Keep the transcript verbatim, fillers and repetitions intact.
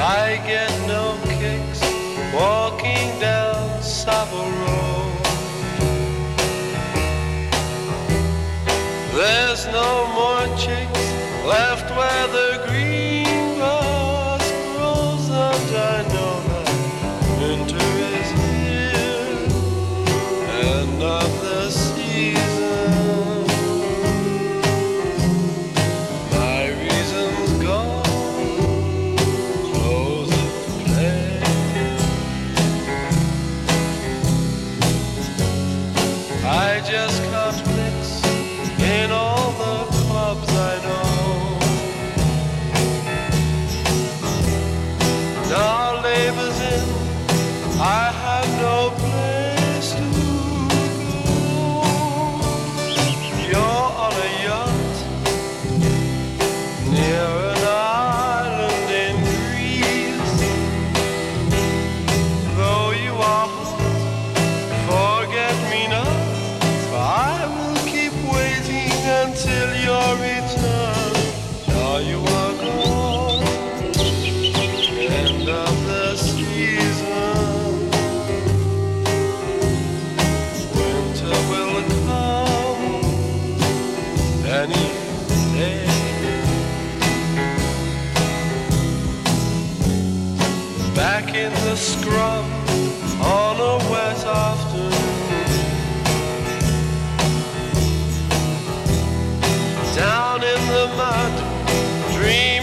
I get no kicks walking down Savile Row. There's no more chicks left where the green grass grows, and I know that winter is here, end of the season. My reason's gone, close of play. I just can't mix in all the clubs I know. Now labor's in, I have no place to go. You're on a yacht near an island in Greece. Though you are hot, forget me not, for I will keep waiting until your return. Now you are gone, end of the season. Winter will come any day. Back in the scrum on a wet afternoon, down in the mud, dream